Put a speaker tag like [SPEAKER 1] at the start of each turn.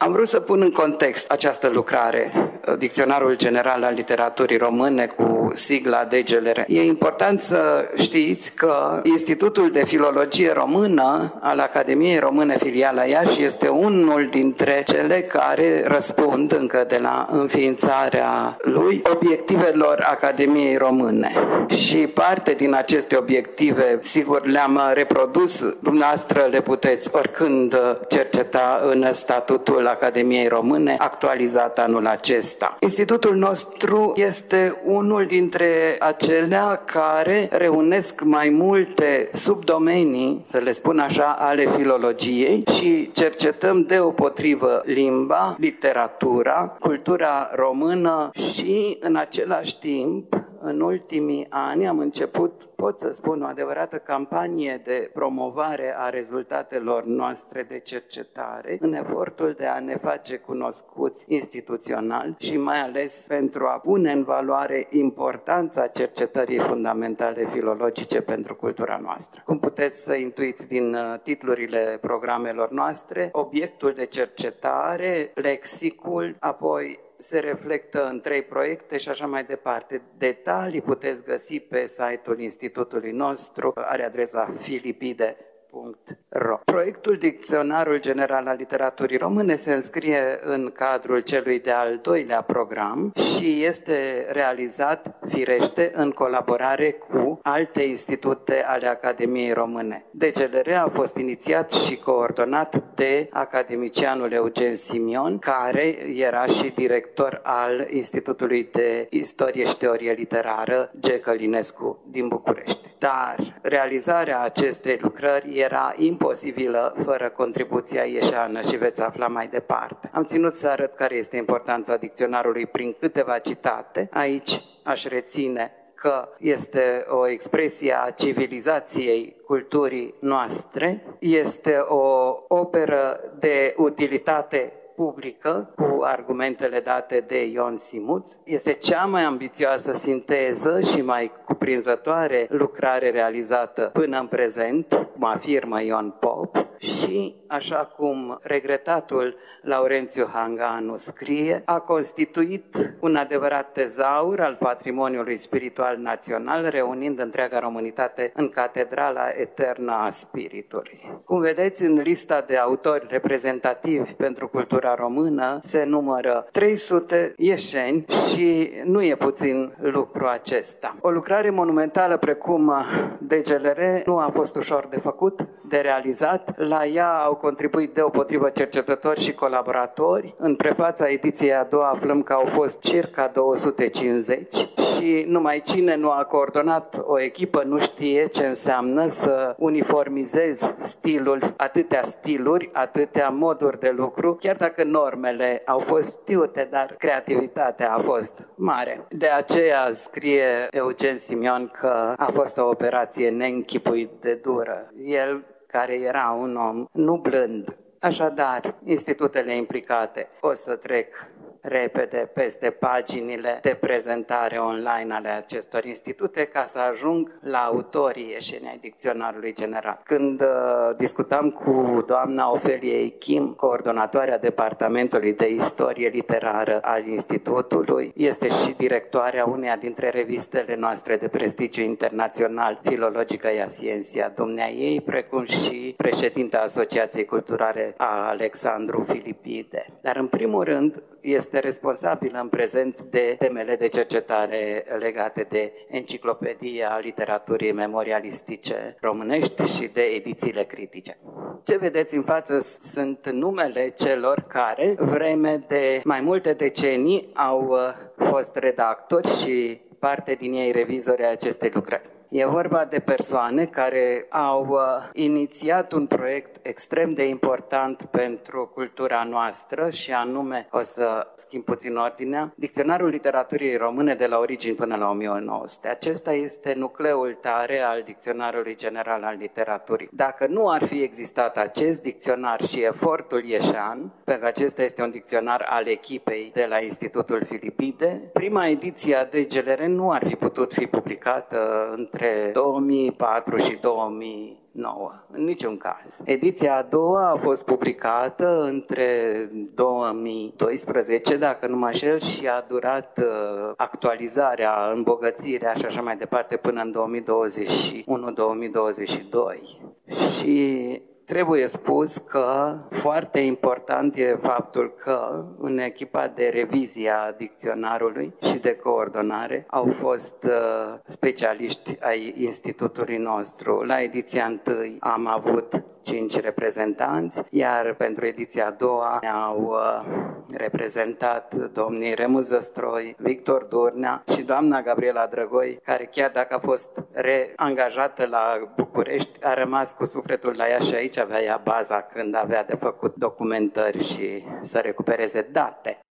[SPEAKER 1] Am vrut să pun în context această lucrare, Dicționarul General al Literaturii Române cu sigla DGLR. E important să știți că Institutul de Filologie Română al Academiei Române Filiala Iași este unul dintre cele care răspund încă de la înființarea lui obiectivelor Academiei Române. Și parte din aceste obiective, sigur, le-am reprodus, dumneavoastră le puteți oricând cerceta în statutul Academiei Române, actualizat anul acesta. Institutul nostru este unul dintre acelea care reunesc mai multe subdomenii, să le spun așa, ale filologiei și cercetăm deopotrivă limba, literatura, cultura română și în același timp, în ultimii ani am început, pot să spun, o adevărată campanie de promovare a rezultatelor noastre de cercetare în efortul de a ne face cunoscuți instituțional și mai ales pentru a pune în valoare importanța cercetării fundamentale filologice pentru cultura noastră. Cum puteți să intuiți din titlurile programelor noastre, obiectul de cercetare, lexicul, apoi se reflectă în 3 proiecte și așa mai departe. Detalii puteți găsi pe site-ul institutului nostru, are adresa filipide.ro. Proiectul Dicționarul General al Literaturii Române se înscrie în cadrul celui de-al 2-lea program și este realizat, firește, în colaborare cu alte institute ale Academiei Române. DGLR a fost inițiat și coordonat de academicianul Eugen Simion, care era și director al Institutului de Istorie și Teorie Literară G. Călinescu din București. Dar realizarea acestei lucrări era imposibilă fără contribuția ieșeană și veți afla mai departe. Am ținut să arăt care este importanța dicționarului prin câteva citate. Aici aș reține că este o expresie a civilizației culturii noastre, este o operă de utilitate publică, cu argumentele date de Ion Simuț. Este cea mai ambițioasă sinteză și mai cuprinzătoare lucrare realizată până în prezent, cum afirmă Ion Pop, și, așa cum regretatul Laurențiu Hanganu scrie, a constituit un adevărat tezaur al patrimoniului spiritual național, reunind întreaga românitate în catedrala eternă a spiritului. Cum vedeți, în lista de autori reprezentativi pentru cultura română se numără 300 ieșeni și nu e puțin lucru acesta. O lucrare monumentală precum DGLR nu a fost ușor de făcut, de realizat. La ea au contribuit deopotrivă cercetători și colaboratori. În prefața ediției a doua aflăm că au fost circa 250 și numai cine nu a coordonat o echipă nu știe ce înseamnă să uniformizezi stilul, atâtea stiluri, atâtea moduri de lucru, chiar dacă normele au fost știute, dar creativitatea a fost mare. De aceea scrie Eugen Simion că a fost o operație neînchipuit de dură. El, care era un om nu blând. Așadar, institutele implicate, o să trec repede peste paginile de prezentare online ale acestor institute ca să ajung la autorii ieșenii ai Dicționarului General. Când discutam cu doamna Ofelie Ichim, coordonatoarea Departamentului de Istorie Literară al Institutului, este și directoarea uneia dintre revistele noastre de prestigiu internațional, Filologica Iascienția dumneaei, precum și președinta Asociației Culturale a Alexandru Filipide. Dar în primul rând este responsabilă în prezent de temele de cercetare legate de Enciclopedia Literaturii Memorialistice Românești și de edițiile critice. Ce vedeți în față sunt numele celor care, vreme de mai multe decenii, au fost redactori și parte din ei revizori ai acestei lucrări. E vorba de persoane care au inițiat un proiect extrem de important pentru cultura noastră și anume, o să schimb puțin ordinea, Dicționarul Literaturii Române de la origini până la 1900. Acesta este nucleul tare al Dicționarului General al Literaturii. Dacă nu ar fi existat acest dicționar și efortul ieșean, pentru că acesta este un dicționar al echipei de la Institutul Filipide, prima ediție a DGLR nu ar fi putut fi publicată între între 2004 și 2009, în niciun caz. Ediția a doua a fost publicată între 2012, dacă nu mă înșel, și a durat actualizarea, îmbogățirea și așa mai departe până în 2021-2022. Și trebuie spus că foarte important e faptul că în echipa de revizie a dicționarului și de coordonare au fost specialiști ai institutului nostru. La ediția 1 am avut 5 reprezentanți, iar pentru ediția a doua ne-au reprezentat domnii Remu Zăstroi, Victor Durnea și doamna Gabriela Drăgoi, care chiar dacă a fost reangajată la București, a rămas cu sufletul la ea și aici avea ea baza când avea de făcut documentări și să recupereze date.